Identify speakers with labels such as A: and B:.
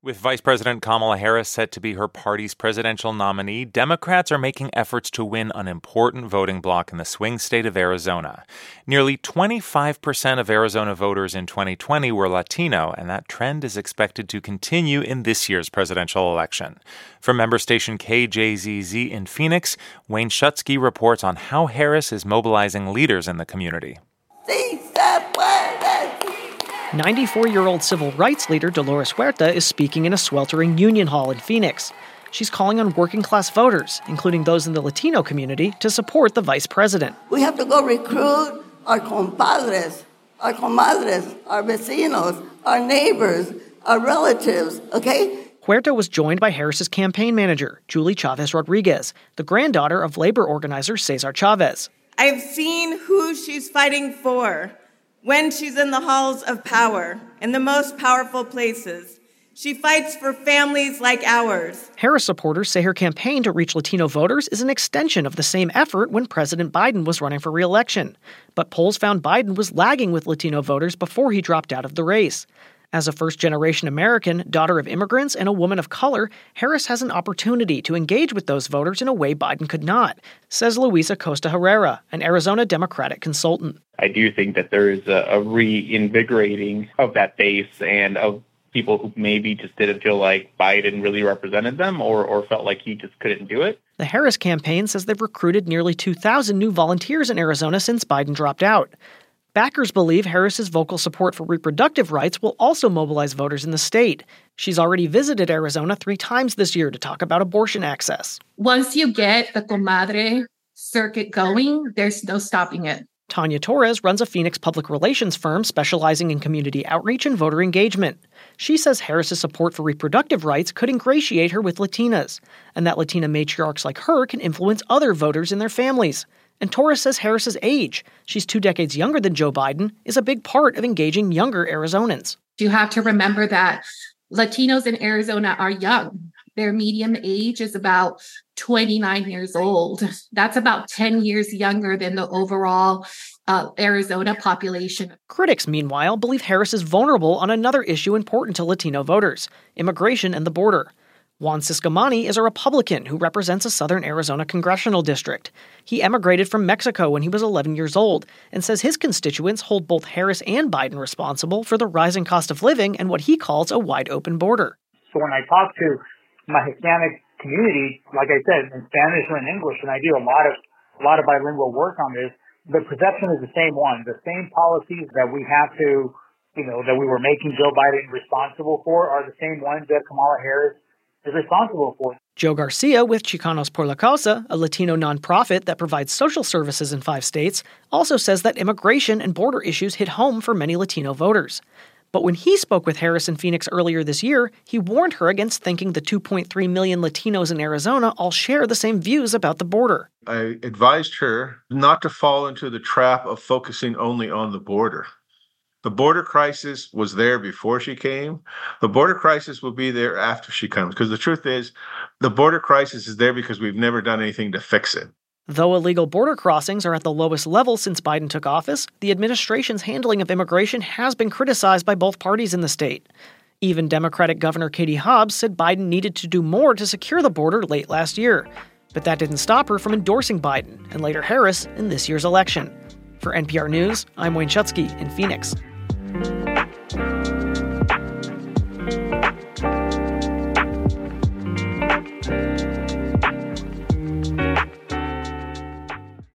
A: With Vice President Kamala Harris set to be her party's presidential nominee, Democrats are making efforts to win an important voting bloc in the swing state of Arizona. Nearly 25% of Arizona voters in 2020 were Latino, and that trend is expected to continue in this year's presidential election. From member station KJZZ in Phoenix, Wayne Schutsky reports on how Harris is mobilizing leaders in the community.
B: 94-year-old civil rights leader Dolores Huerta is speaking in a sweltering Union Hall in Phoenix. She's calling on working-class voters, including those in the Latino community, to support the vice president.
C: We have to go recruit our compadres, our comadres, our vecinos, our neighbors, our relatives, okay?
B: Huerta was joined by Harris's campaign manager, Julie Chavez Rodriguez, the granddaughter of labor organizer Cesar Chavez.
D: I've seen who she's fighting for. When she's in the halls of power, in the most powerful places, she fights for families like ours.
B: Harris supporters say her campaign to reach Latino voters is an extension of the same effort when President Biden was running for re-election. But polls found Biden was lagging with Latino voters before he dropped out of the race. As a first-generation American, daughter of immigrants, and a woman of color, Harris has an opportunity to engage with those voters in a way Biden could not, says Luisa Costa Herrera, an Arizona Democratic consultant.
E: I do think that there is a reinvigorating of that base and of people who maybe just didn't feel like Biden really represented them or felt like he just couldn't do it.
B: The Harris campaign says they've recruited nearly 2,000 new volunteers in Arizona since Biden dropped out. Backers believe Harris's vocal support for reproductive rights will also mobilize voters in the state. She's already visited Arizona 3 times this year to talk about abortion access.
F: Once you get the comadre circuit going, there's no stopping it.
B: Tanya Torres runs a Phoenix public relations firm specializing in community outreach and voter engagement. She says Harris's support for reproductive rights could ingratiate her with Latinas, and that Latina matriarchs like her can influence other voters in their families. And Torres says Harris's age, she's 2 decades younger than Joe Biden, is a big part of engaging younger Arizonans.
F: You have to remember that Latinos in Arizona are young. Their median age is about 29 years old. That's about 10 years younger than the overall Arizona population.
B: Critics, meanwhile, believe Harris is vulnerable on another issue important to Latino voters, immigration and the border. Juan Ciscomani is a Republican who represents a southern Arizona congressional district. He emigrated from Mexico when he was 11 years old and says his constituents hold both Harris and Biden responsible for the rising cost of living and what he calls a wide-open border.
G: So when I talk to my Hispanic community, like I said, in Spanish or in English, and I do a lot of bilingual work on this, the perception is the same one. The same policies that we have to, that we were making Joe Biden responsible for are the same ones that Kamala Harris is responsible for.
B: Joe Garcia with Chicanos por la Causa, a Latino nonprofit that provides social services in 5 states, also says that immigration and border issues hit home for many Latino voters. But when he spoke with Harris in Phoenix earlier this year, he warned her against thinking the 2.3 million Latinos in Arizona all share the same views about the border.
H: I advised her not to fall into the trap of focusing only on the border. The border crisis was there before she came. The border crisis will be there after she comes. Because the truth is, the border crisis is there because we've never done anything to fix it.
B: Though illegal border crossings are at the lowest level since Biden took office, the administration's handling of immigration has been criticized by both parties in the state. Even Democratic Governor Katie Hobbs said Biden needed to do more to secure the border late last year. But that didn't stop her from endorsing Biden and later Harris in this year's election. For NPR News, I'm Wayne Schutsky in Phoenix.